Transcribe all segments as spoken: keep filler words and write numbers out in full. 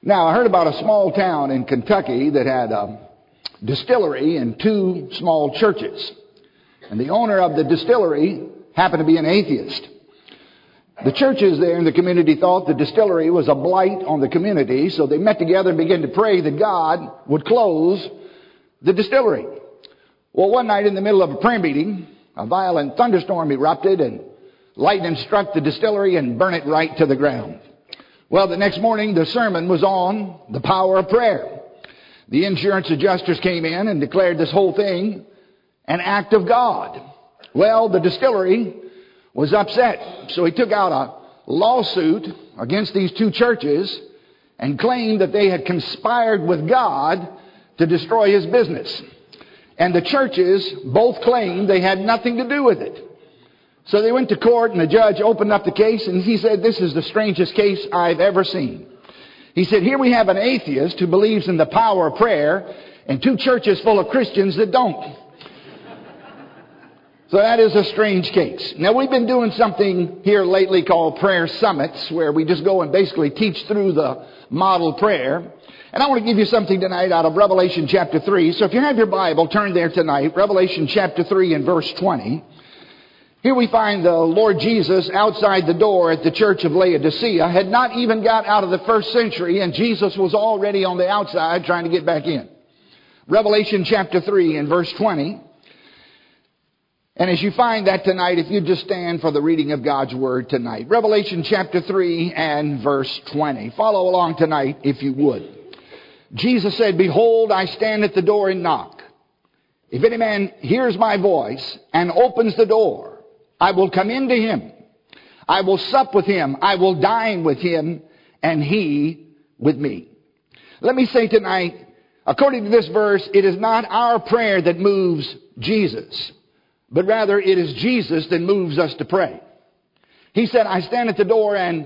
Now, I heard about a small town in Kentucky that had a distillery and two small churches. And the owner of the distillery happened to be an atheist. The churches there in the community thought the distillery was a blight on the community, so they met together and began to pray that God would close the distillery. Well, one night in the middle of a prayer meeting, a violent thunderstorm erupted and lightning struck the distillery and burned it right to the ground. Well, the next morning the sermon was on the power of prayer. The insurance adjusters came in and declared this whole thing an act of God. Well, the distillery was upset, so he took out a lawsuit against these two churches and claimed that they had conspired with God to destroy his business. And the churches both claimed they had nothing to do with it. So they went to court, and the judge opened up the case, and he said, "This is the strangest case I've ever seen." He said, "Here we have an atheist who believes in the power of prayer and two churches full of Christians that don't." So that is a strange case. Now, we've been doing something here lately called prayer summits, where we just go and basically teach through the model prayer. And I want to give you something tonight out of Revelation chapter three. So if you have your Bible, turn there tonight. Revelation chapter three and verse twenty. Here we find the Lord Jesus outside the door at the church of Laodicea. Had not even got out of the first century, and Jesus was already on the outside trying to get back in. Revelation chapter three and verse twenty. And as you find that tonight, if you just stand for the reading of God's Word tonight. Revelation chapter three and verse twenty. Follow along tonight if you would. Jesus said, "Behold, I stand at the door and knock. If any man hears my voice and opens the door, I will come into him. I will sup with him. I will dine with him, and he with me." Let me say tonight, according to this verse, it is not our prayer that moves Jesus, but rather it is Jesus that moves us to pray. He said, "I stand at the door and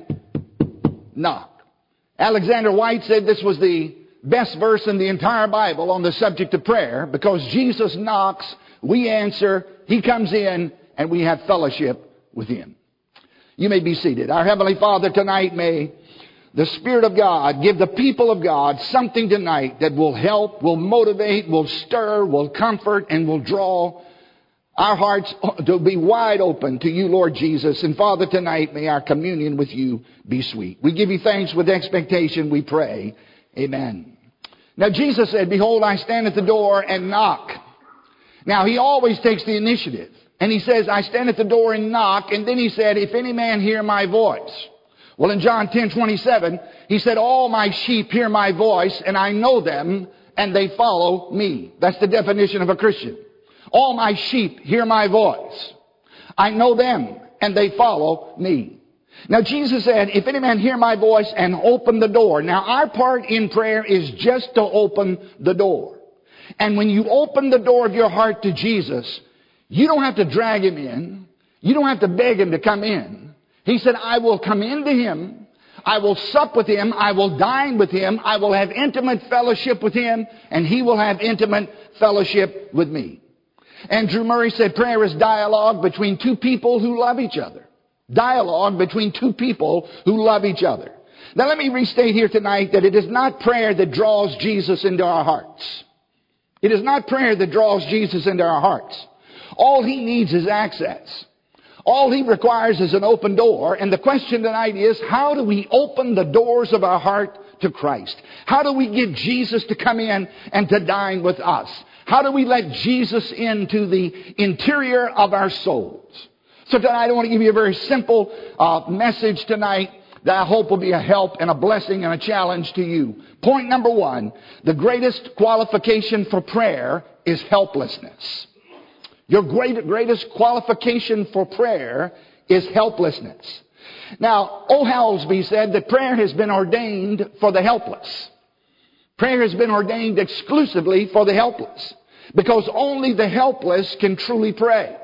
knock." Alexander White said this was the best verse in the entire Bible on the subject of prayer, because Jesus knocks, we answer, he comes in, and we have fellowship with him. You may be seated. Our Heavenly Father, tonight may the Spirit of God give the people of God something tonight that will help, will motivate, will stir, will comfort, and will draw our hearts to be wide open to you, Lord Jesus. And Father, tonight may our communion with you be sweet. We give you thanks with expectation, we pray. Amen. Now Jesus said, "Behold, I stand at the door and knock." Now he always takes the initiative. And he says, "I stand at the door and knock." And then he said, "If any man hear my voice." Well, in John ten twenty-seven, he said, "All my sheep hear my voice, and I know them, and they follow me." That's the definition of a Christian. All my sheep hear my voice. I know them, and they follow me. Now, Jesus said, "If any man hear my voice and open the door." Now, our part in prayer is just to open the door. And when you open the door of your heart to Jesus, you don't have to drag him in. You don't have to beg him to come in. He said, "I will come into him. I will sup with him. I will dine with him. I will have intimate fellowship with him, and he will have intimate fellowship with me." Andrew Murray said prayer is dialogue between two people who love each other. Dialogue between two people who love each other. Now let me restate here tonight that it is not prayer that draws Jesus into our hearts. It is not prayer that draws Jesus into our hearts. All he needs is access. All he requires is an open door. And the question tonight is, how do we open the doors of our heart to Christ? How do we get Jesus to come in and to dine with us? How do we let Jesus into the interior of our souls? So tonight I want to give you a very simple uh, message tonight that I hope will be a help and a blessing and a challenge to you. Point number one, the greatest qualification for prayer is helplessness. Your great, greatest qualification for prayer is helplessness. Now, O. Howelsby said that prayer has been ordained for the helpless. Prayer has been ordained exclusively for the helpless, because only the helpless can truly pray.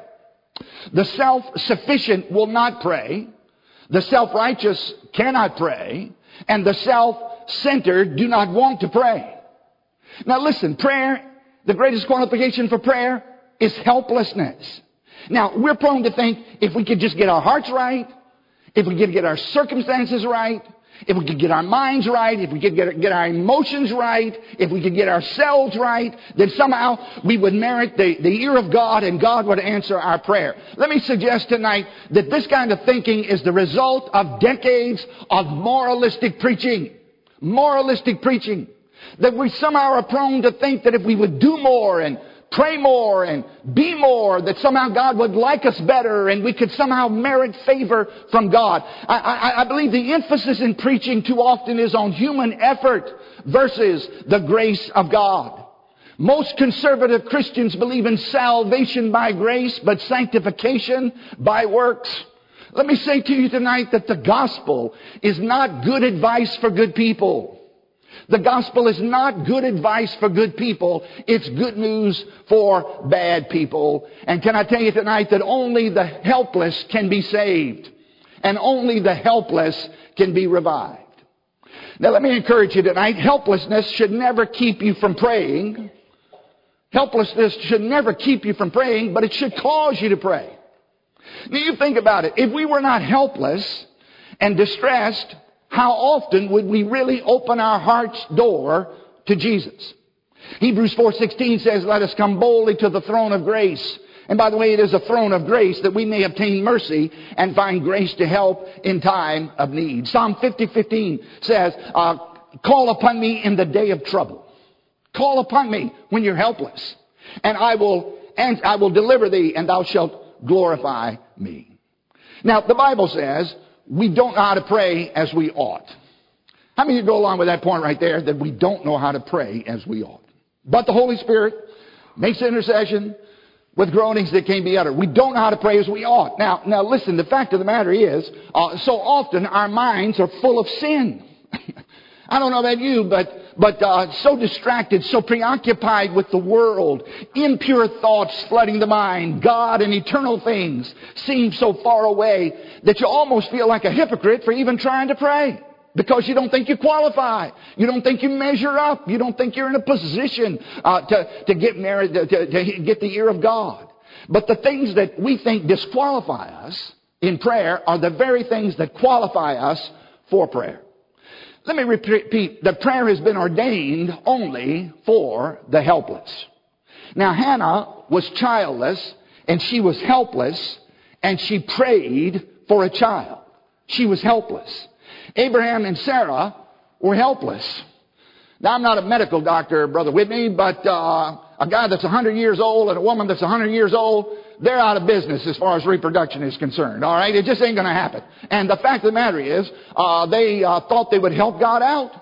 The self-sufficient will not pray. The self-righteous cannot pray. And the self-centered do not want to pray. Now listen, prayer, the greatest qualification for prayer is helplessness. Now, we're prone to think if we could just get our hearts right, if we could get our circumstances right, if we could get our minds right, if we could get, get our emotions right, if we could get ourselves right, then somehow we would merit the, the ear of God and God would answer our prayer. Let me suggest tonight that this kind of thinking is the result of decades of moralistic preaching. Moralistic preaching. That we somehow are prone to think that if we would do more and pray more and be more, that somehow God would like us better and we could somehow merit favor from God. I, I, I believe the emphasis in preaching too often is on human effort versus the grace of God. Most conservative Christians believe in salvation by grace, but sanctification by works. Let me say to you tonight that the gospel is not good advice for good people. The gospel is not good advice for good people. It's good news for bad people. And can I tell you tonight that only the helpless can be saved. And only the helpless can be revived. Now let me encourage you tonight. Helplessness should never keep you from praying. Helplessness should never keep you from praying, but it should cause you to pray. Now you think about it. If we were not helpless and distressed, how often would we really open our heart's door to Jesus? Hebrews four sixteen says, let us come boldly to the throne of grace. And by the way, it is a throne of grace that we may obtain mercy and find grace to help in time of need. Psalm fifty fifteen says, uh, call upon me in the day of trouble. Call upon me when you're helpless. And I will, and I will deliver thee, and thou shalt glorify me. Now, the Bible says, we don't know how to pray as we ought. How many of you go along with that point right there, that we don't know how to pray as we ought? But the Holy Spirit makes intercession with groanings that can't be uttered. We don't know how to pray as we ought. Now, now listen, the fact of the matter is, uh, so often our minds are full of sin. I don't know about you, but but uh, so distracted, so preoccupied with the world, impure thoughts flooding the mind, God and eternal things seem so far away that you almost feel like a hypocrite for even trying to pray. Because you don't think you qualify. You don't think you measure up. You don't think you're in a position uh, to, to, get married, to, to, to get the ear of God. But the things that we think disqualify us in prayer are the very things that qualify us for prayer. Let me repeat, that prayer has been ordained only for the helpless. Now, Hannah was childless, and she was helpless, and she prayed for a child. She was helpless. Abraham and Sarah were helpless. Now, I'm not a medical doctor, Brother Whitney, but uh, a guy that's one hundred years old and a woman that's one hundred years old, they're out of business as far as reproduction is concerned. All right? It just ain't going to happen. And the fact of the matter is, uh, they uh, thought they would help God out.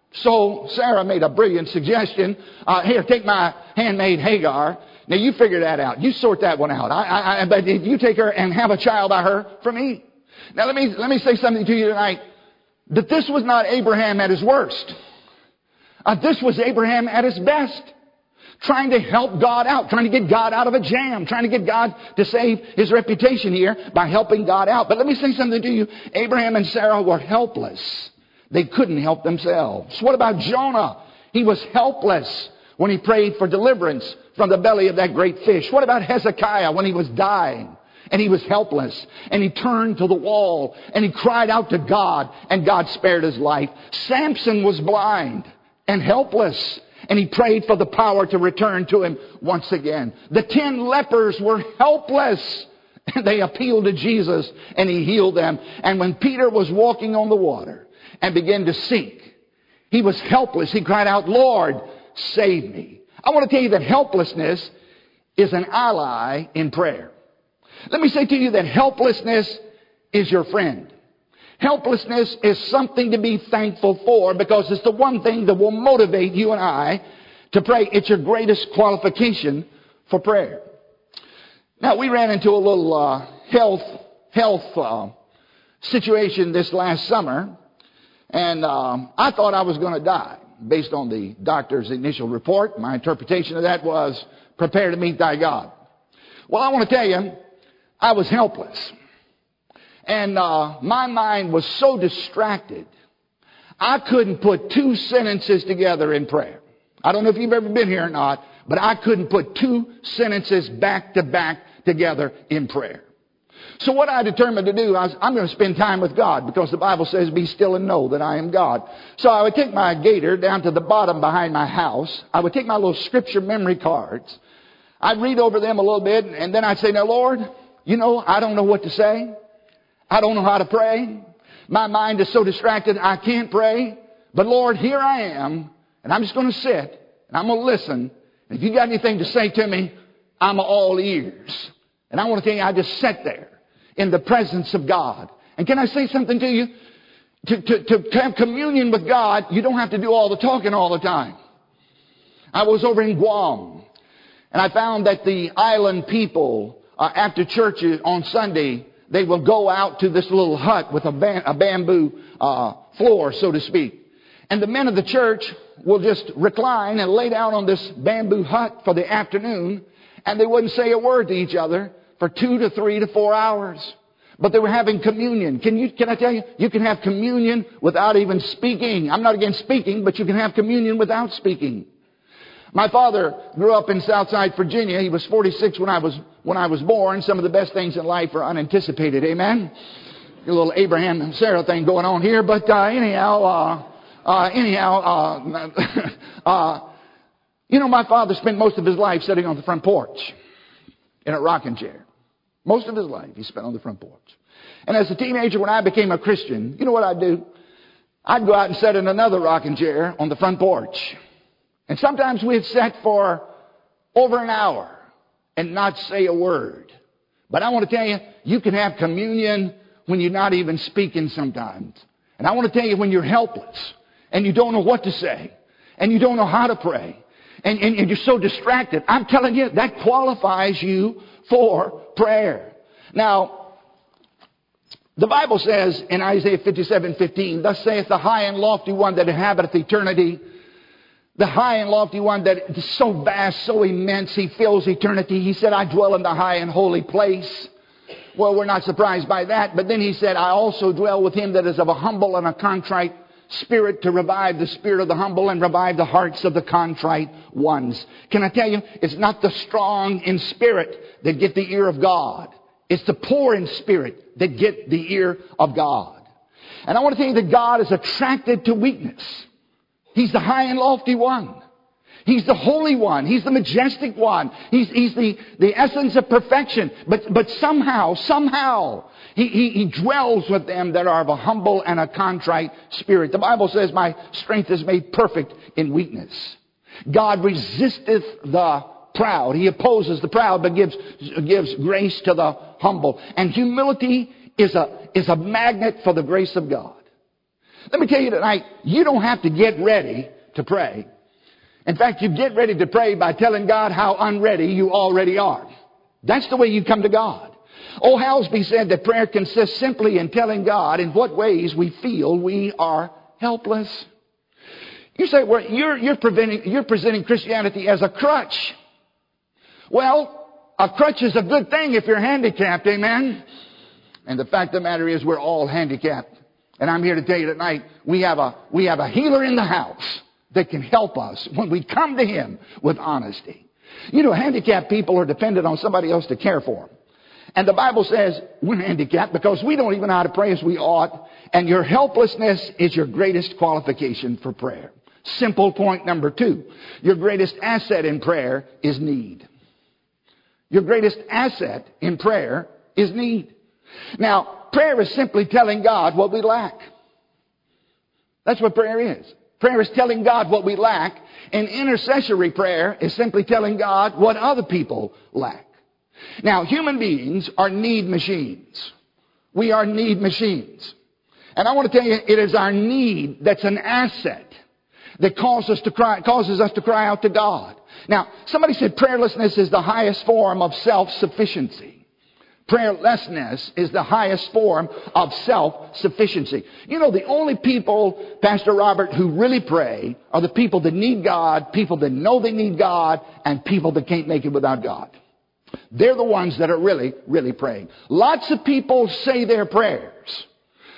So Sarah made a brilliant suggestion. Uh, here, take my handmaid Hagar. Now, you figure that out. You sort that one out. I, I, I, but if you take her and have a child by her for me. Now, let me, let me say something to you tonight. That this was not Abraham at his worst. Uh, this was Abraham at his best. Trying to help God out. Trying to get God out of a jam. Trying to get God to save his reputation here by helping God out. But let me say something to you. Abraham and Sarah were helpless. They couldn't help themselves. What about Jonah? He was helpless when he prayed for deliverance from the belly of that great fish. What about Hezekiah when he was dying? And he was helpless. And he turned to the wall. And he cried out to God. And God spared his life. Samson was blind and helpless. And he prayed for the power to return to him once again. The ten lepers were helpless. And they appealed to Jesus. And he healed them. And when Peter was walking on the water and began to sink, he was helpless. He cried out, Lord, save me. I want to tell you that helplessness is an ally in prayer. Let me say to you that helplessness is your friend. Helplessness is something to be thankful for because it's the one thing that will motivate you and I to pray. It's your greatest qualification for prayer. Now, we ran into a little uh, health health uh, situation this last summer, and um, I thought I was going to die. Based on the doctor's initial report, my interpretation of that was, prepare to meet thy God. Well, I want to tell you, I was helpless. And uh, my mind was so distracted, I couldn't put two sentences together in prayer. I don't know if you've ever been here or not, but I couldn't put two sentences back to back together in prayer. So what I determined to do, I was, I'm going to spend time with God, because the Bible says, be still and know that I am God. So I would take my gator down to the bottom behind my house. I would take my little scripture memory cards. I'd read over them a little bit, and then I'd say, now, Lord, you know, I don't know what to say. I don't know how to pray. My mind is so distracted, I can't pray. But Lord, here I am, and I'm just going to sit, and I'm going to listen. And if you got anything to say to me, I'm all ears. And I want to tell you, I just sat there in the presence of God. And can I say something to you? To, to, to have communion with God, you don't have to do all the talking all the time. I was over in Guam, and I found that the island people, uh, after church on Sunday, they will go out to this little hut with a, bam- a bamboo uh, floor, so to speak. And the men of the church will just recline and lay down on this bamboo hut for the afternoon, and they wouldn't say a word to each other for two to three to four hours. But they were having communion. Can you, can I tell you, you can have communion without even speaking. I'm not against speaking, but you can have communion without speaking. My father grew up in Southside, Virginia. He was forty-six when I was, when I was born. Some of the best things in life are unanticipated. Amen? A little Abraham and Sarah thing going on here. But, uh, anyhow, uh, uh, anyhow, uh, uh, you know, my father spent most of his life sitting on the front porch in a rocking chair. Most of his life he spent on the front porch. And as a teenager, when I became a Christian, you know what I'd do? I'd go out and sit in another rocking chair on the front porch. And sometimes we'd sat for over an hour and not say a word. But I want to tell you, you can have communion when you're not even speaking sometimes. And I want to tell you, when you're helpless and you don't know what to say and you don't know how to pray and, and, and you're so distracted, I'm telling you, that qualifies you for prayer. Now, the Bible says in Isaiah fifty-seven fifteen, thus saith the high and lofty one that inhabiteth eternity, the high and lofty one that is so vast, so immense, he fills eternity. He said, I dwell in the high and holy place. Well, we're not surprised by that. But then he said, I also dwell with him that is of a humble and a contrite spirit, to revive the spirit of the humble and revive the hearts of the contrite ones. Can I tell you, it's not the strong in spirit that get the ear of God. It's the poor in spirit that get the ear of God. And I want to tell you that God is attracted to weakness. He's the high and lofty one. He's the holy one. He's the majestic one. He's, he's the, the essence of perfection. But, but somehow, somehow, he, he, he dwells with them that are of a humble and a contrite spirit. The Bible says, my strength is made perfect in weakness. God resisteth the proud. He opposes the proud, but gives, gives grace to the humble. And humility is a, is a magnet for the grace of God. Let me tell you tonight, you don't have to get ready to pray. In fact, you get ready to pray by telling God how unready you already are. That's the way you come to God. O. Halsby said that prayer consists simply in telling God in what ways we feel we are helpless. You say, well, you're, you're, preventing, you're presenting Christianity as a crutch. Well, a crutch is a good thing if you're handicapped, amen? And the fact of the matter is we're all handicapped. And I'm here to tell you tonight, we have a, we have a healer in the house that can help us when we come to Him with honesty. You know, handicapped people are dependent on somebody else to care for them. And the Bible says we're handicapped because we don't even know how to pray as we ought. And your helplessness is your greatest qualification for prayer. Simple point number two. Your greatest asset in prayer is need. Your greatest asset in prayer is need. Now, prayer is simply telling God what we lack. That's what prayer is. Prayer is telling God what we lack. And intercessory prayer is simply telling God what other people lack. Now, human beings are need machines. We are need machines. And I want to tell you, it is our need that's an asset that causes us to cry, causes us to cry out to God. Now, somebody said prayerlessness is the highest form of self-sufficiency. Prayerlessness is the highest form of self-sufficiency. You know, the only people, Pastor Robert, who really pray are the people that need God, people that know they need God, and people that can't make it without God. They're the ones that are really, really praying. Lots of people say their prayers,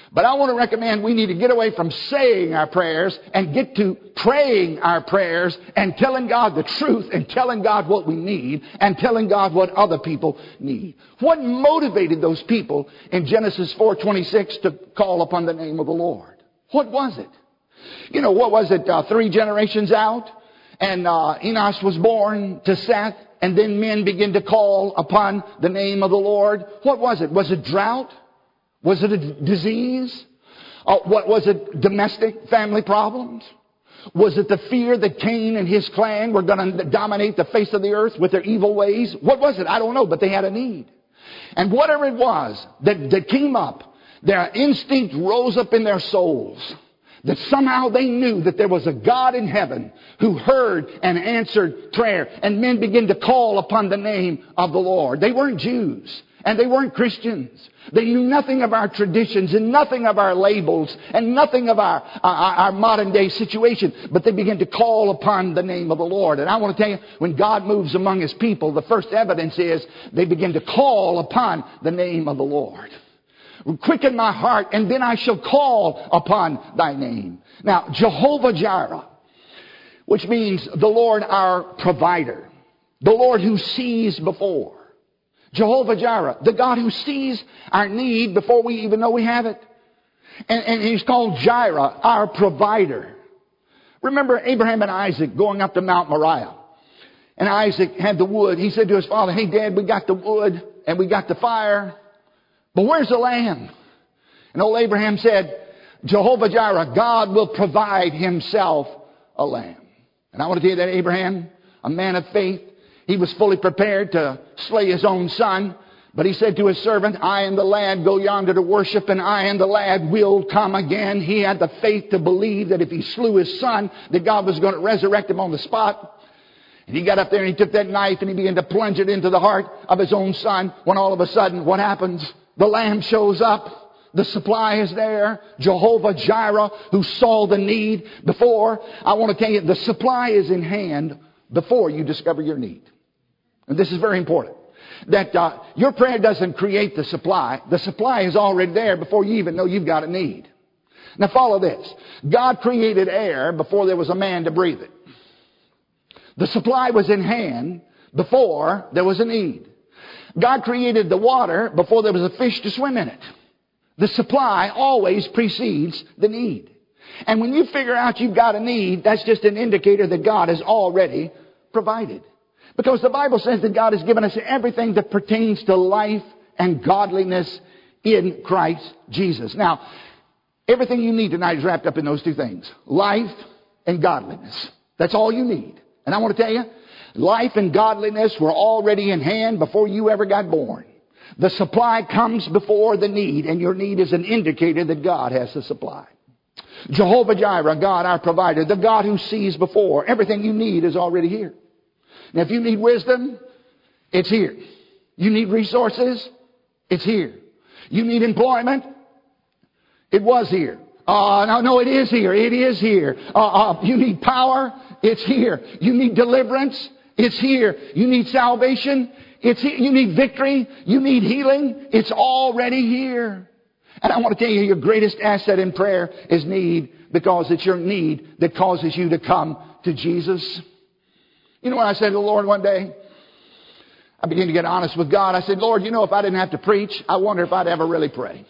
But I want to recommend we need to get away from saying our prayers and get to praying our prayers and telling God the truth and telling God what we need and telling God what other people need. What motivated those people in Genesis four twenty-six to call upon the name of the Lord? What was it? You know, what was it? Uh, three generations out, and uh, Enos was born to Seth, and then men began to call upon the name of the Lord. What was it? Was it drought? Was it a disease? Uh, what was it? Domestic family problems? Was it the fear that Cain and his clan were going to dominate the face of the earth with their evil ways? What was it? I don't know, but they had a need. And whatever it was that, that came up, their instinct rose up in their souls. That somehow they knew that there was a God in heaven who heard and answered prayer. And men began to call upon the name of the Lord. They weren't Jews. And they weren't Christians. They knew nothing of our traditions and nothing of our labels and nothing of our, our, our modern day situation. But they began to call upon the name of the Lord. And I want to tell you, when God moves among His people, the first evidence is they begin to call upon the name of the Lord. Quicken my heart, and then I shall call upon thy name. Now, Jehovah Jireh, which means the Lord our provider, the Lord who sees before. Jehovah Jireh, the God who sees our need before we even know we have it. And, and He's called Jireh, our provider. Remember Abraham and Isaac going up to Mount Moriah. And Isaac had the wood. He said to his father, "Hey, Dad, we got the wood and we got the fire. But where's the lamb?" And old Abraham said, "Jehovah Jireh, God will provide Himself a lamb." And I want to tell you that Abraham, a man of faith, he was fully prepared to slay his own son. But he said to his servant, "I and the lad go yonder to worship, and I and the lad will come again." He had the faith to believe that if he slew his son, that God was going to resurrect him on the spot. And he got up there and he took that knife and he began to plunge it into the heart of his own son. When all of a sudden, what happens? The lamb shows up. The supply is there. Jehovah Jireh, who saw the need before. I want to tell you, the supply is in hand before you discover your need. And this is very important. That uh, your prayer doesn't create the supply. The supply is already there before you even know you've got a need. Now follow this. God created air before there was a man to breathe it. The supply was in hand before there was a need. God created the water before there was a fish to swim in it. The supply always precedes the need. And when you figure out you've got a need, that's just an indicator that God has already provided. Because the Bible says that God has given us everything that pertains to life and godliness in Christ Jesus. Now, everything you need tonight is wrapped up in those two things. Life and godliness. That's all you need. And I want to tell you, life and godliness were already in hand before you ever got born. The supply comes before the need, and your need is an indicator that God has the supply. Jehovah Jireh, God our provider, the God who sees before. Everything you need is already here. Now, if you need wisdom, it's here. You need resources, it's here. You need employment, it was here. Uh, no, no, it is here. It is here. Uh, uh, you need power, it's here. You need deliverance, it's here. You need salvation, it's here. You need victory, you need healing, it's already here. And I want to tell you, your greatest asset in prayer is need, because it's your need that causes you to come to Jesus. You know what I said to the Lord one day? I began to get honest with God. I said, "Lord, you know, if I didn't have to preach, I wonder if I'd ever really pray.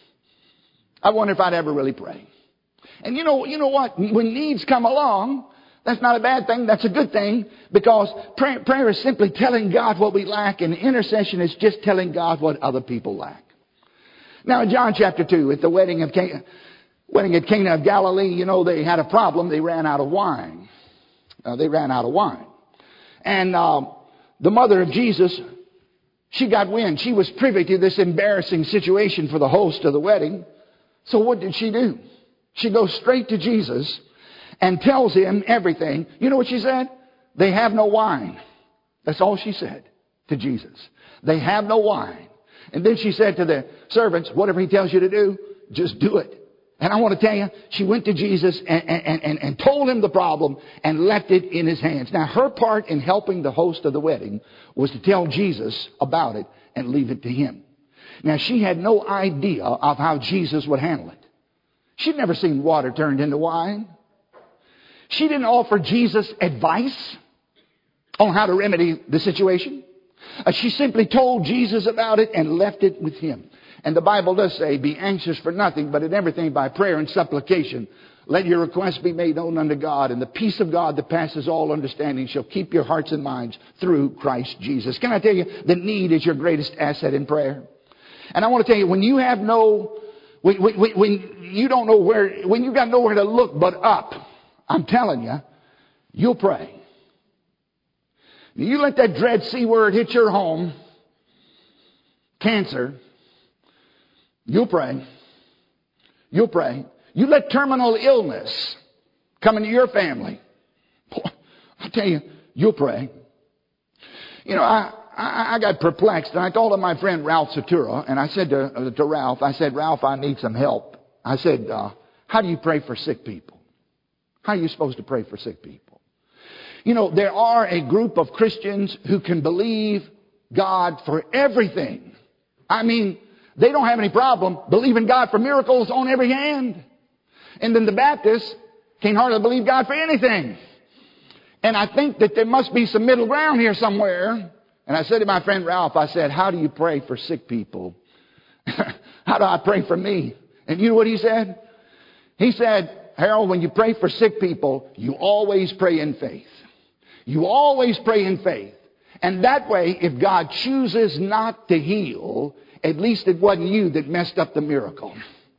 I wonder if I'd ever really pray." And you know, you know what? When needs come along, that's not a bad thing. That's a good thing, because prayer, prayer is simply telling God what we lack, and intercession is just telling God what other people lack. Now, in John chapter two, at the wedding of Cana, wedding at Cana of Galilee, you know, they had a problem. They ran out of wine. Uh, they ran out of wine. And uh, the mother of Jesus, she got wind. She was privy to this embarrassing situation for the host of the wedding. So what did she do? She goes straight to Jesus and tells him everything. You know what she said? "They have no wine." That's all she said to Jesus. They have no wine. And then she said to the servants, "Whatever he tells you to do, just do it." And I want to tell you, she went to Jesus and, and, and, and told him the problem and left it in his hands. Now, her part in helping the host of the wedding was to tell Jesus about it and leave it to him. Now, she had no idea of how Jesus would handle it. She'd never seen water turned into wine. She didn't offer Jesus advice on how to remedy the situation. Uh, she simply told Jesus about it and left it with him. And the Bible does say, be anxious for nothing, but in everything by prayer and supplication, let your requests be made known unto God, and the peace of God that passes all understanding shall keep your hearts and minds through Christ Jesus. Can I tell you, the need is your greatest asset in prayer. And I want to tell you, when you have no, when, when, when you don't know where, when you've got nowhere to look but up, I'm telling you, you'll pray. You let that dread C word hit your home, cancer, you'll pray. You'll pray. You let terminal illness come into your family. I tell you, you'll pray. You know, I, I, I got perplexed, and I told of my friend Ralph Satura, and I said to, uh, to Ralph, I said, Ralph, I need some help. I said, uh, how do you pray for sick people? How are you supposed to pray for sick people? You know, there are a group of Christians who can believe God for everything. I mean, they don't have any problem believing God for miracles on every hand. And then the Baptists can't hardly believe God for anything. And I think that there must be some middle ground here somewhere. And I said to my friend Ralph, I said, how do you pray for sick people? How do I pray for me? And you know what he said? He said, Harold, when you pray for sick people, you always pray in faith. You always pray in faith. And that way, if God chooses not to heal, at least it wasn't you that messed up the miracle.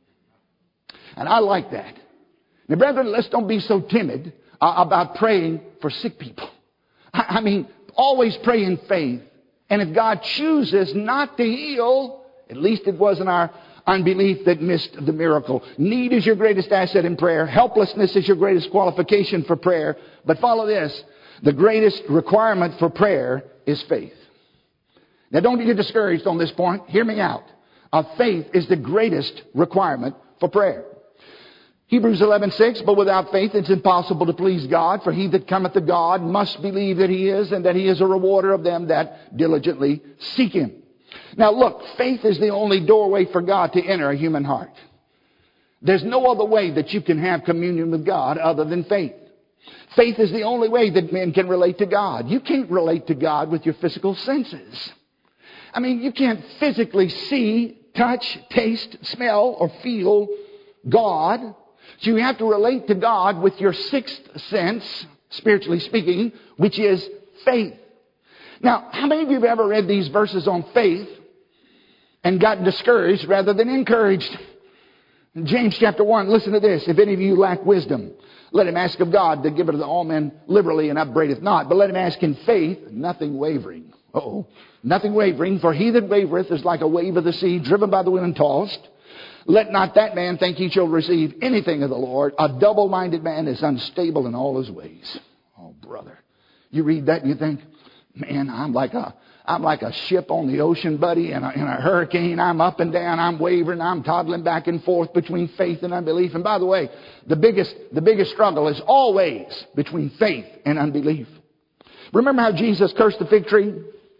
And I like that. Now, brethren, let's don't be so timid uh, about praying for sick people. I, I mean, always pray in faith. And if God chooses not to heal, at least it wasn't our unbelief that missed the miracle. Need is your greatest asset in prayer. Helplessness is your greatest qualification for prayer. But follow this. The greatest requirement for prayer is faith. Now, don't get discouraged on this point. Hear me out. Uh, faith is the greatest requirement for prayer. Hebrews eleven six, but without faith it's impossible to please God, for he that cometh to God must believe that he is, and that he is a rewarder of them that diligently seek him. Now look, faith is the only doorway for God to enter a human heart. There's no other way that you can have communion with God other than faith. Faith is the only way that men can relate to God. You can't relate to God with your physical senses. I mean, you can't physically see, touch, taste, smell, or feel God. So you have to relate to God with your sixth sense, spiritually speaking, which is faith. Now, how many of you have ever read these verses on faith and gotten discouraged rather than encouraged? In James chapter one, listen to this. If any of you lack wisdom, let him ask of God, that giveth to all men liberally and upbraideth not. But let him ask in faith, nothing wavering. Uh-oh. Nothing wavering, for he that wavereth is like a wave of the sea, driven by the wind and tossed. Let not that man think he shall receive anything of the Lord. A double-minded man is unstable in all his ways. Oh, brother. You read that and you think, man, I'm like a, I'm like a ship on the ocean, buddy, in a, in a hurricane. I'm up and down. I'm wavering. I'm toddling back and forth between faith and unbelief. And by the way, the biggest, the biggest struggle is always between faith and unbelief. Remember how Jesus cursed the fig tree?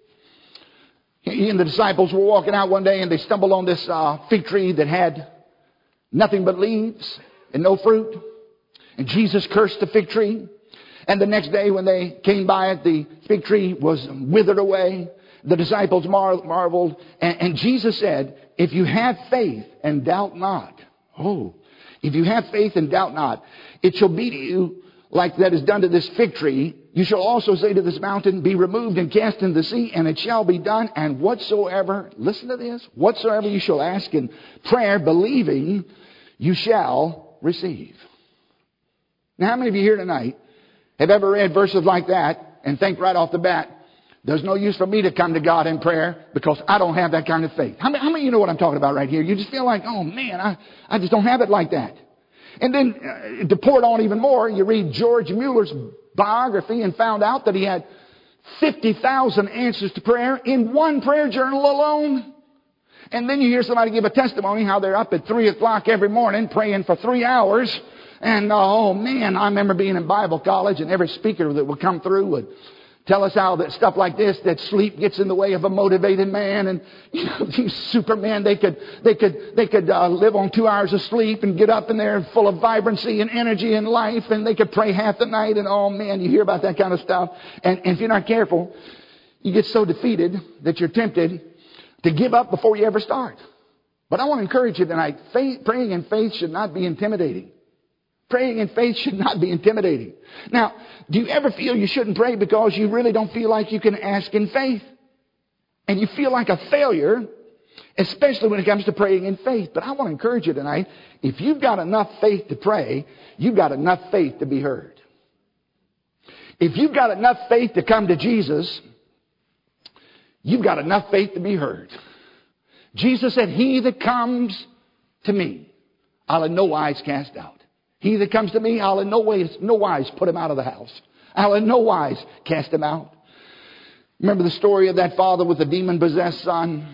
He and the disciples were walking out one day and they stumbled on this uh, fig tree that had nothing but leaves and no fruit. And Jesus cursed the fig tree. And the next day when they came by it, the fig tree was withered away. The disciples mar- marveled. And, and Jesus said, if you have faith and doubt not. Oh, if you have faith and doubt not, it shall be to you like that is done to this fig tree. You shall also say to this mountain, be removed and cast into the sea, and it shall be done. And whatsoever, listen to this, whatsoever you shall ask in prayer, believing, you shall receive. Now, how many of you here tonight have ever read verses like that and think right off the bat, there's no use for me to come to God in prayer because I don't have that kind of faith? How many, how many of you know what I'm talking about right here? You just feel like, oh man, I, I just don't have it like that. And then uh, to pour it on even more, you read George Mueller's biography and found out that he had fifty thousand answers to prayer in one prayer journal alone. And then you hear somebody give a testimony how they're up at three o'clock every morning praying for three hours. And oh man, I remember being in Bible college and every speaker that would come through would tell us how that stuff like this, that sleep gets in the way of a motivated man. And, you know, these supermen, they could, they could, they could uh, live on two hours of sleep and get up and they're full of vibrancy and energy and life. And they could pray half the night. And oh man, you hear about that kind of stuff. And, and if you're not careful, you get so defeated that you're tempted to give up before you ever start. But I want to encourage you tonight, faith, praying in faith should not be intimidating. Praying in faith should not be intimidating. Now, do you ever feel you shouldn't pray because you really don't feel like you can ask in faith? And you feel like a failure, especially when it comes to praying in faith. But I want to encourage you tonight, if you've got enough faith to pray, you've got enough faith to be heard. If you've got enough faith to come to Jesus, you've got enough faith to be heard. Jesus said, he that comes to me, I'll in no wise cast out. He that comes to me, I'll in no wise, no wise put him out of the house. I'll in no wise cast him out. Remember the story of that father with the demon-possessed son?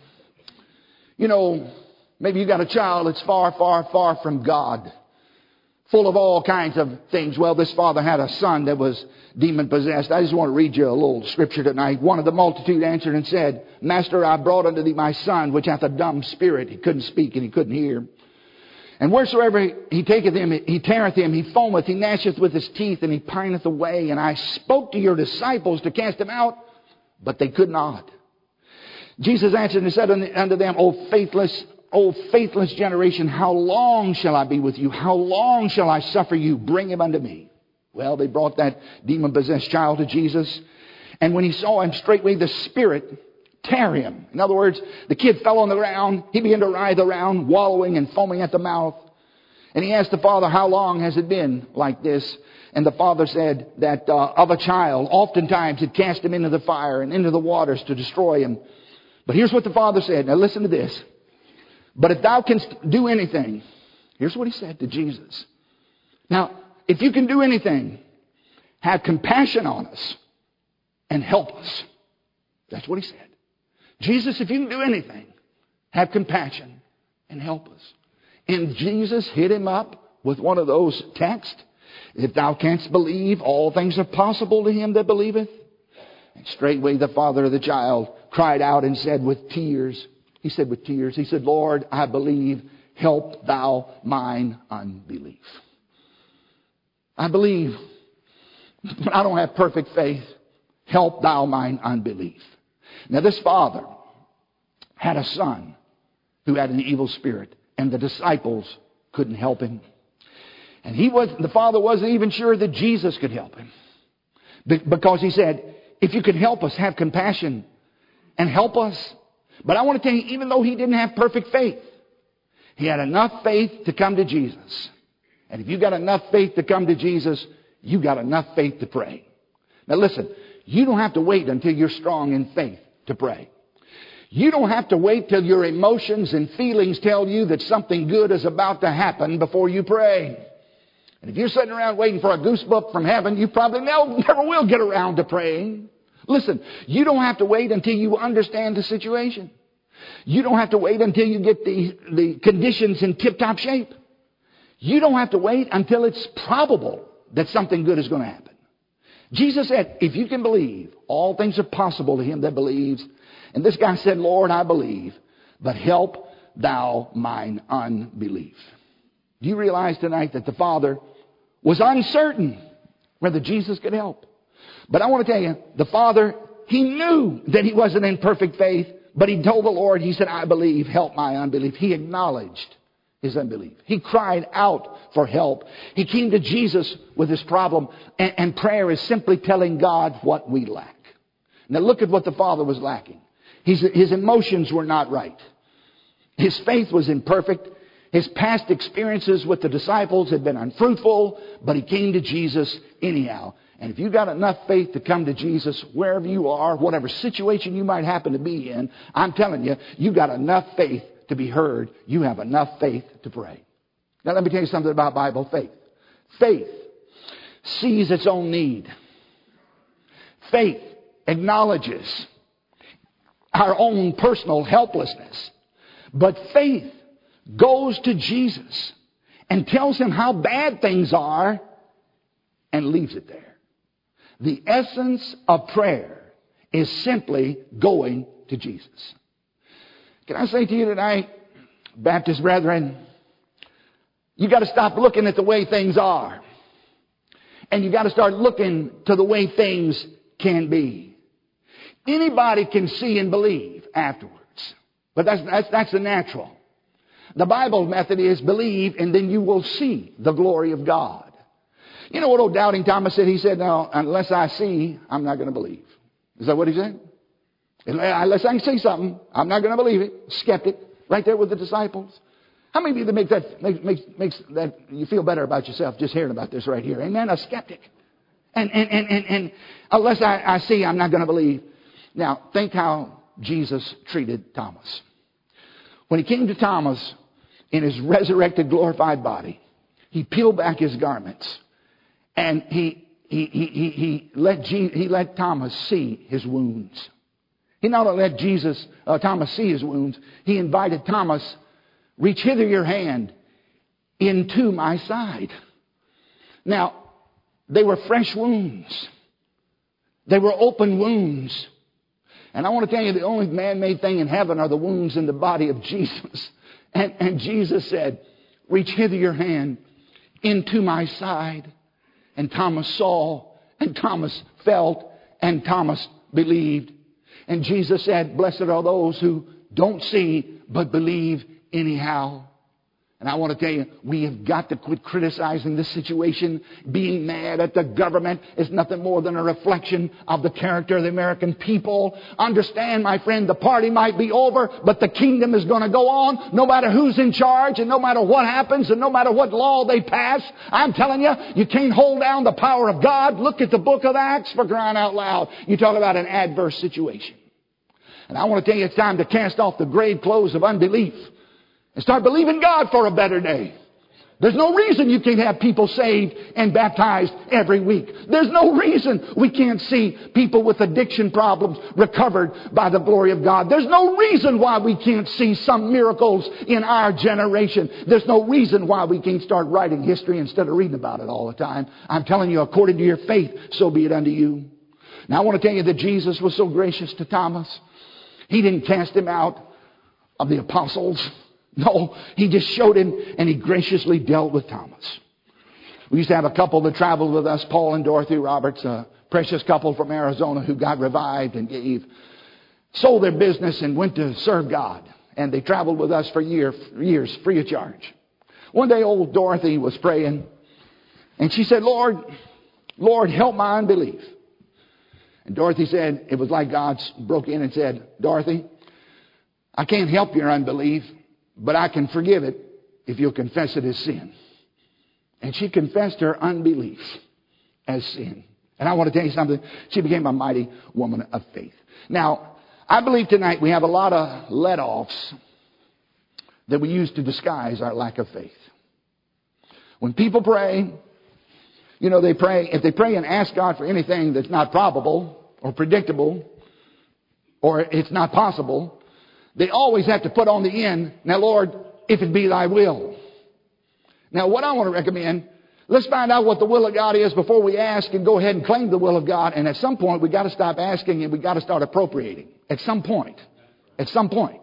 You know, maybe you got a child that's far, far, far from God, full of all kinds of things. Well, this father had a son that was demon-possessed. I just want to read you a little scripture tonight. One of the multitude answered and said, Master, I brought unto thee my son, which hath a dumb spirit. He couldn't speak and he couldn't hear. And wheresoever he taketh him, he teareth him, he foameth, he gnasheth with his teeth, and he pineth away. And I spoke to your disciples to cast him out, but they could not. Jesus answered and said unto them, O faithless, O faithless generation, how long shall I be with you? How long shall I suffer you? Bring him unto me. Well, they brought that demon-possessed child to Jesus. And when he saw him, straightway the spirit tear him. In other words, the kid fell on the ground. He began to writhe around, wallowing and foaming at the mouth. And he asked the father, how long has it been like this? And the father said that uh, of a child, oftentimes it cast him into the fire and into the waters to destroy him. But here's what the father said. Now listen to this. But if thou canst do anything, here's what he said to Jesus. Now, if you can do anything, have compassion on us and help us. That's what he said. Jesus, if you can do anything, have compassion and help us. And Jesus hit him up with one of those texts. If thou canst believe, all things are possible to him that believeth. And straightway the father of the child cried out and said with tears, he said with tears, he said, Lord, I believe, help thou mine unbelief. I believe, but I don't have perfect faith. Help thou mine unbelief. Now this father had a son who had an evil spirit, and the disciples couldn't help him. And he was, the father wasn't even sure that Jesus could help him. Because he said, if you could help us, have compassion and help us. But I want to tell you, even though he didn't have perfect faith, he had enough faith to come to Jesus. And if you got enough faith to come to Jesus, you got enough faith to pray. Now listen, you don't have to wait until you're strong in faith to pray. You don't have to wait till your emotions and feelings tell you that something good is about to happen before you pray. And if you're sitting around waiting for a goosebump from heaven, you probably never will get around to praying. Listen, you don't have to wait until you understand the situation. You don't have to wait until you get the, the conditions in tip-top shape. You don't have to wait until it's probable that something good is going to happen. Jesus said, if you can believe, all things are possible to him that believes. And this guy said, Lord, I believe, but help thou mine unbelief. Do you realize tonight that the Father was uncertain whether Jesus could help? But I want to tell you, the Father, he knew that he wasn't in perfect faith, but he told the Lord, he said, I believe, help my unbelief. He acknowledged his unbelief. He cried out for help. He came to Jesus with his problem, and, and prayer is simply telling God what we lack. Now look at what the Father was lacking. His, his emotions were not right. His faith was imperfect. His past experiences with the disciples had been unfruitful, but he came to Jesus anyhow. And if you've got enough faith to come to Jesus wherever you are, whatever situation you might happen to be in, I'm telling you, you've got enough faith to be heard. You have enough faith to pray. Now let me tell you something about Bible faith. Faith sees its own need. Faith acknowledges our own personal helplessness. But faith goes to Jesus and tells him how bad things are and leaves it there. The essence of prayer is simply going to Jesus. Can I say to you tonight, Baptist brethren, you got to stop looking at the way things are. And you got to start looking to the way things can be. Anybody can see and believe afterwards. But that's, that's, that's the natural. The Bible method is believe and then you will see the glory of God. You know what old Doubting Thomas said? He said, no, unless I see, I'm not going to believe. Is that what he said? Unless I can see something, I'm not going to believe it. Skeptic. Right there with the disciples. How many of you that make that makes, makes, makes that you feel better about yourself just hearing about this right here? Amen. A skeptic. And and and and, and unless I, I see, I'm not going to believe. Now think how Jesus treated Thomas. When he came to Thomas in his resurrected, glorified body, he peeled back his garments and he he he he, he let Je- he let Thomas see his wounds. He not only let Jesus, uh, Thomas see his wounds, he invited Thomas, reach hither your hand into my side. Now, they were fresh wounds. They were open wounds. And I want to tell you, the only man-made thing in heaven are the wounds in the body of Jesus. And, and Jesus said, reach hither your hand into my side. And Thomas saw, and Thomas felt, and Thomas believed. And Jesus said, blessed are those who don't see but believe anyhow. And I want to tell you, we have got to quit criticizing this situation. Being mad at the government is nothing more than a reflection of the character of the American people. Understand, my friend, the party might be over, but the kingdom is going to go on no matter who's in charge and no matter what happens and no matter what law they pass. I'm telling you, you can't hold down the power of God. Look at the book of Acts, for crying out loud. You talk about an adverse situation. And I want to tell you, it's time to cast off the grave clothes of unbelief and start believing God for a better day. There's no reason you can't have people saved and baptized every week. There's no reason we can't see people with addiction problems recovered by the glory of God. There's no reason why we can't see some miracles in our generation. There's no reason why we can't start writing history instead of reading about it all the time. I'm telling you, according to your faith, so be it unto you. Now I want to tell you that Jesus was so gracious to Thomas. He didn't cast him out of the apostles. No, he just showed him and he graciously dealt with Thomas. We used to have a couple that traveled with us, Paul and Dorothy Roberts, a precious couple from Arizona who got revived and gave, sold their business and went to serve God. And they traveled with us for year, years free of charge. One day old Dorothy was praying and she said, Lord, Lord, help my unbelief. And Dorothy said, it was like God broke in and said, Dorothy, I can't help your unbelief, but I can forgive it if you'll confess it as sin. And she confessed her unbelief as sin. And I want to tell you something. She became a mighty woman of faith. Now, I believe tonight we have a lot of let-offs that we use to disguise our lack of faith. When people pray, you know, they pray, if they pray and ask God for anything that's not probable or predictable or it's not possible, they always have to put on the end, now Lord, if it be thy will. Now what I want to recommend, let's find out what the will of God is before we ask and go ahead and claim the will of God. And at some point we got to stop asking and we got to start appropriating. At some point. At some point.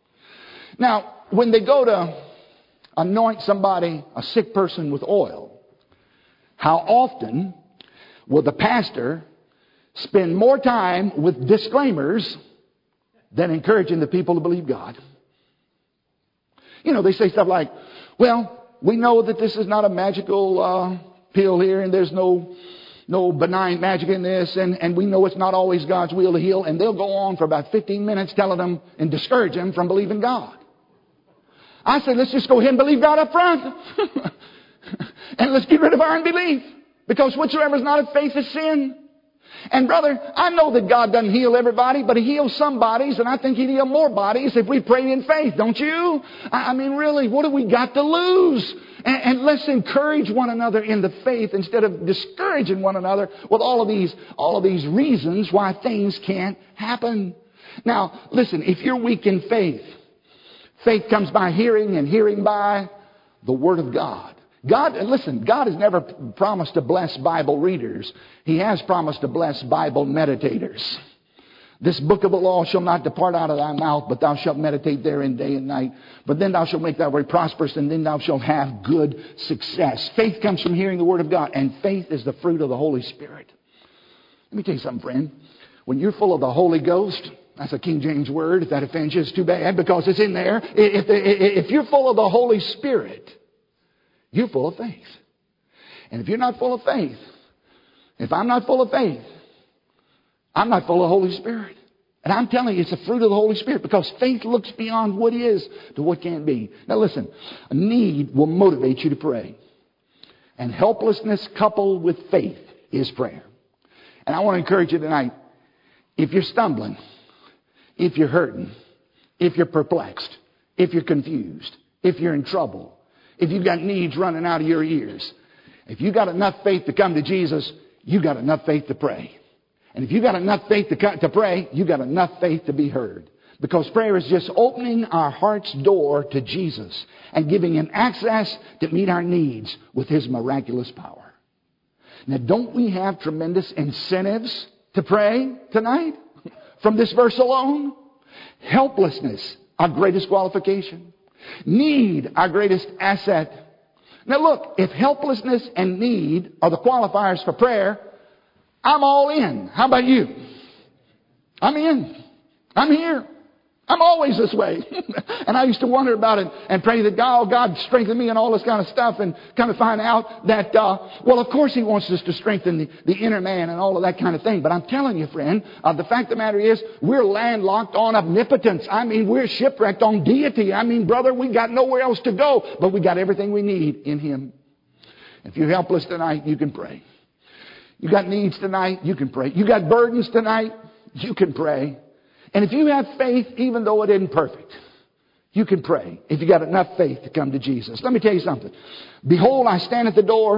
Now, when they go to anoint somebody, a sick person with oil, how often will the pastor spend more time with disclaimers than encouraging the people to believe God? You know, they say stuff like, well, we know that this is not a magical uh, pill here and there's no no benign magic in this and, and we know it's not always God's will to heal. And they'll go on for about fifteen minutes telling them and discouraging them from believing God. I said, let's just go ahead and believe God up front. And let's get rid of our unbelief. Because whatsoever is not of faith is sin. And brother, I know that God doesn't heal everybody, but He heals some bodies, and I think He'd heal more bodies if we prayed in faith, don't you? I mean, really, what do we got to lose? And, and let's encourage one another in the faith instead of discouraging one another with all of these, all of these reasons why things can't happen. Now, listen, if you're weak in faith, faith comes by hearing and hearing by the Word of God. God, listen, God has never promised to bless Bible readers. He has promised to bless Bible meditators. This book of the law shall not depart out of thy mouth, but thou shalt meditate therein day and night. But then thou shalt make thy way prosperous, and then thou shalt have good success. Faith comes from hearing the word of God, and faith is the fruit of the Holy Spirit. Let me tell you something, friend. When you're full of the Holy Ghost, that's a King James word. If that offends you, it's too bad, because it's in there. If, if, if you're full of the Holy Spirit, you're full of faith. And if you're not full of faith, if I'm not full of faith, I'm not full of the Holy Spirit. And I'm telling you, it's the fruit of the Holy Spirit, because faith looks beyond what is to what can be. Now listen, a need will motivate you to pray. And helplessness coupled with faith is prayer. And I want to encourage you tonight, if you're stumbling, if you're hurting, if you're perplexed, if you're confused, if you're in trouble, if you've got needs running out of your ears, if you've got enough faith to come to Jesus, you've got enough faith to pray. And if you've got enough faith to, to pray, you've got enough faith to be heard. Because prayer is just opening our heart's door to Jesus and giving Him access to meet our needs with His miraculous power. Now, don't we have tremendous incentives to pray tonight from this verse alone? Helplessness, our greatest qualification. Need, our greatest asset. Now look, if helplessness and need are the qualifiers for prayer, I'm all in. How about you? I'm in. I'm here. I'm always this way. And I used to wonder about it and pray that God, oh, God strengthen me and all this kind of stuff, and kind of find out that, uh, well, of course He wants us to strengthen the, the inner man and all of that kind of thing. But I'm telling you, friend, uh, the fact of the matter is we're landlocked on omnipotence. I mean, we're shipwrecked on deity. I mean, brother, we got nowhere else to go, but we got everything we need in Him. If you're helpless tonight, you can pray. You got needs tonight, you can pray. You got burdens tonight, you can pray. And if you have faith, even though it isn't perfect, you can pray. If you got enough faith to come to Jesus. Let me tell you something. Behold, I stand at the door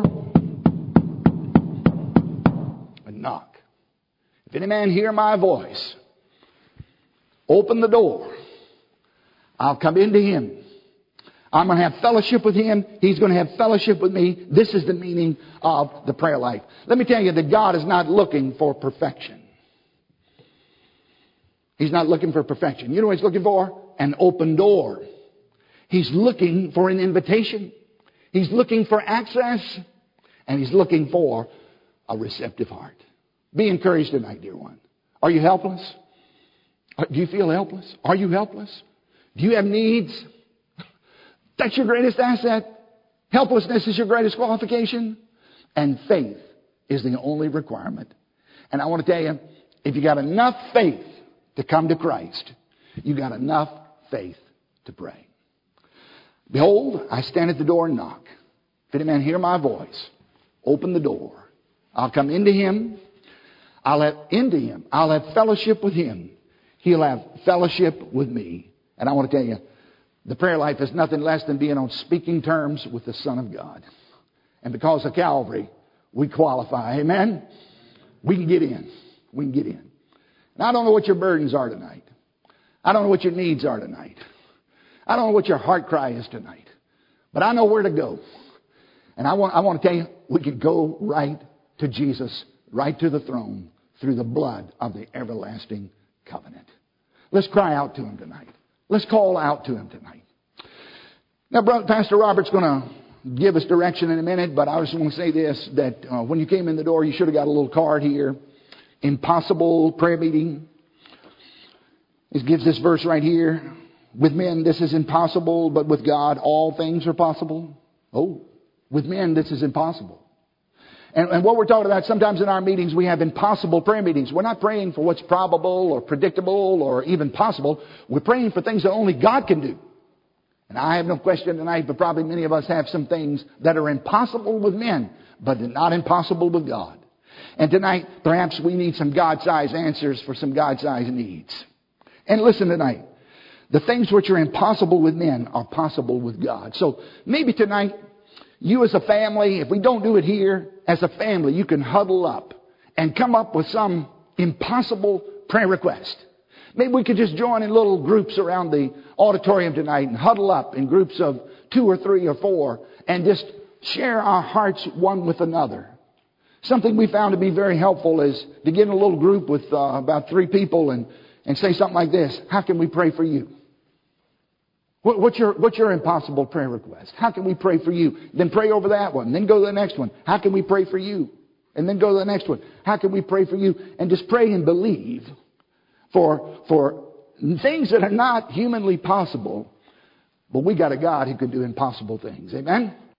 and knock. If any man hear my voice, open the door. I'll come into him. I'm going to have fellowship with him. He's going to have fellowship with me. This is the meaning of the prayer life. Let me tell you that God is not looking for perfection. He's not looking for perfection. You know what He's looking for? An open door. He's looking for an invitation. He's looking for access. And He's looking for a receptive heart. Be encouraged tonight, dear one. Are you helpless? Do you feel helpless? Are you helpless? Do you have needs? That's your greatest asset. Helplessness is your greatest qualification. And faith is the only requirement. And I want to tell you, if you got enough faith to come to Christ, you got enough faith to pray. Behold, I stand at the door and knock. If any man hear my voice, open the door. I'll come into him. I'll have into him. I'll have fellowship with him. He'll have fellowship with me. And I want to tell you, the prayer life is nothing less than being on speaking terms with the Son of God. And because of Calvary, we qualify. Amen? We can get in. We can get in. And I don't know what your burdens are tonight. I don't know what your needs are tonight. I don't know what your heart cry is tonight. But I know where to go. And I want, I want to tell you, we can go right to Jesus, right to the throne, through the blood of the everlasting covenant. Let's cry out to Him tonight. Let's call out to Him tonight. Now, Brother, Pastor Robert's going to give us direction in a minute, but I just want to say this, that uh, when you came in the door, you should have got a little card here. Impossible prayer meeting. It gives this verse right here. With men, this is impossible, but with God, all things are possible. Oh, with men, this is impossible. And, and what we're talking about, sometimes in our meetings, we have impossible prayer meetings. We're not praying for what's probable or predictable or even possible. We're praying for things that only God can do. And I have no question tonight, but probably many of us have some things that are impossible with men, but not impossible with God. And tonight, perhaps we need some God-sized answers for some God-sized needs. And listen tonight, the things which are impossible with men are possible with God. So maybe tonight, you as a family, if we don't do it here, as a family, you can huddle up and come up with some impossible prayer request. Maybe we could just join in little groups around the auditorium tonight and huddle up in groups of two or three or four and just share our hearts one with another. Something we found to be very helpful is to get in a little group with uh, about three people and, and say something like this. How can we pray for you? What, what's your, what's your impossible prayer request? How can we pray for you? Then pray over that one. Then go to the next one. How can we pray for you? And then go to the next one. How can we pray for you? And just pray and believe for, for things that are not humanly possible. But we got a God who can do impossible things. Amen?